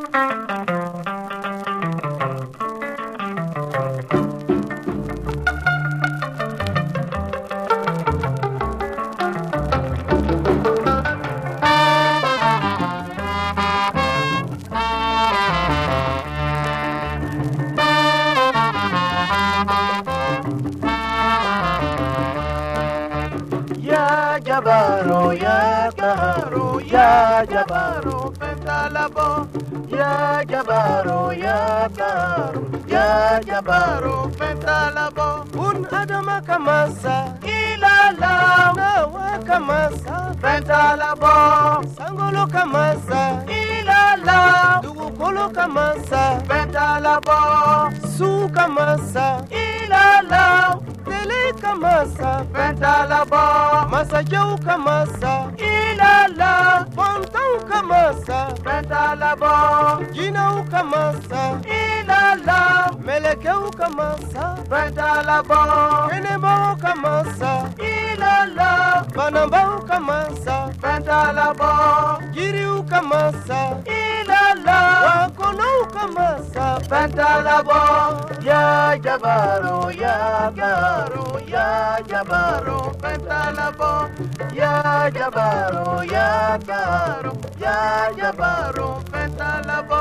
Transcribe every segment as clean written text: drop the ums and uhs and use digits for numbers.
Jabaro, ya Jabaro, ya Jabaro, pentalabo. Ya Jabaro, ya Jabaro, ya Jabaro, pentalabo. Un adama kamasa, ilala, nawa kamasa, pentalabo. Sangolo kamasa, ilala, dugukolo kamasa, pentalabo. Su kamasa, ilala. Tele kamasa, pentalabo. Masajau kamasa, ilala. Pontau kamasa, pentalabo. Jinau kamasa, ilala. Melekeu kamasa, pentalabo. Kenebau kamasa, ilala. Banambau kamasa, pentalabo. Giriu kamasa, ilala. Wakonou kamasa, pentalabo. Ya Jabaro, ya Jabaro, ya Jabaro, pentalabo. Ya Jabaro, ya Jabaro, ya Jabaro, pentalabo.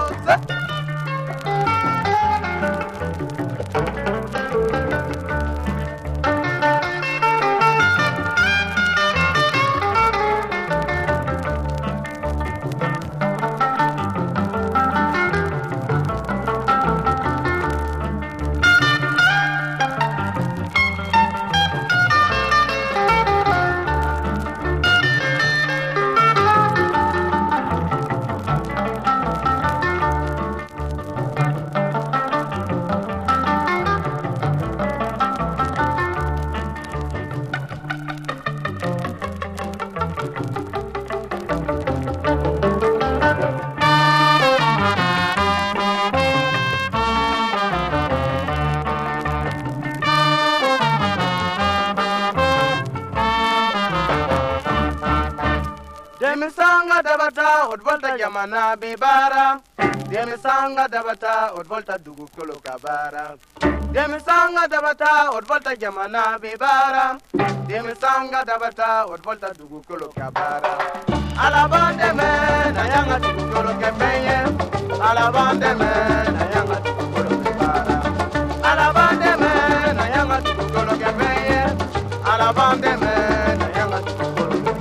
Demisanga dabata odvolta jamana bibara. Demisanga dabata odvolta dugukolo kabara. Demisanga dabata odvolta jamana bibara. Demisanga dabata odvolta dugukolo kabara. Alabande me na yanga dugukolo kemeye. Alabande me na yanga dugukolo kabara. Alabande me na yanga dugukolo kemeye. Alabande me na yanga dugukolo kabara.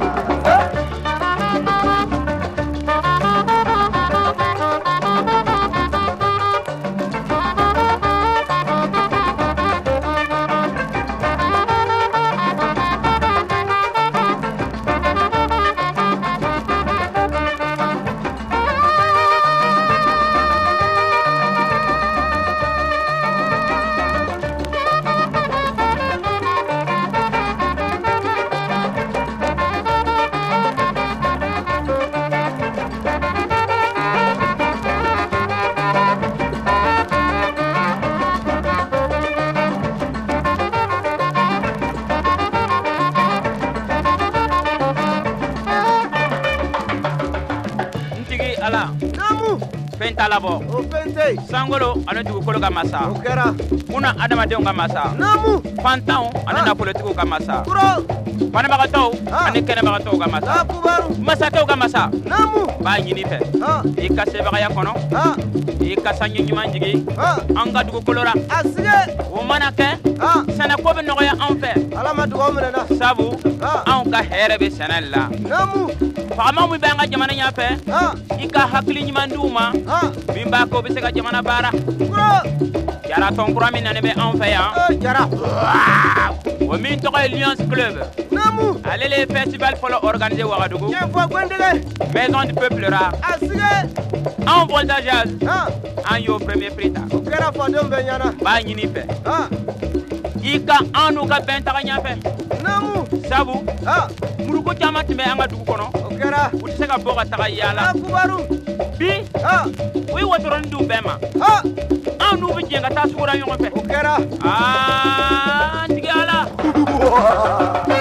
Ala Namu pentalabo o pente sangolo anu dugukolo ka masa o kɛra una adamadenw ka masa Namu fantanw ani nafolotigi ka masa kuro banabagatɔw ani kɛnɛbagatɔw ka masa kubaru masakɛw ka masa Namu b'a ɲini fɛ i ka sebagaya kɔnɔ i ka sanji ɲuman jigi an ka dugukolo la asige o mana kɛ sɛnɛko bɛ nɔgɔya an fɛ Ala ma dugawu minɛna sabu anw ka hɛrɛ bɛ sɛnɛ la Namu fagama min bɛ an ka jamana ɲɛfɛ i ka hakili ɲuman di u ma min b'a kɛ u bɛ se ka jamana baara kuro jara tɔn kura min nani bɛ an fɛ yan jara o min tɔgɔ ye Lions Club Namu ale le festival fɔlɔ organisé Wagadugu tiɲɛ fɔ Gwendele maison du peuple ra asige en voltageage an y'o premier prix ta o kɛra fɔdenw bɛ ɲana b'a ɲini fɛ i ka an n'u ka bɛn taga ɲɛfɛ Namu sabu muruko caman tun bɛ an ka dugu kɔnɔ o kɛra u tɛ se ka bɔ ka taga yaala kubaru bi u ye wotoronin di u bɛɛ ma an n'u bɛ jɛ ka taa sugura ɲɔgɔn fɛ o kɛra tigi Ala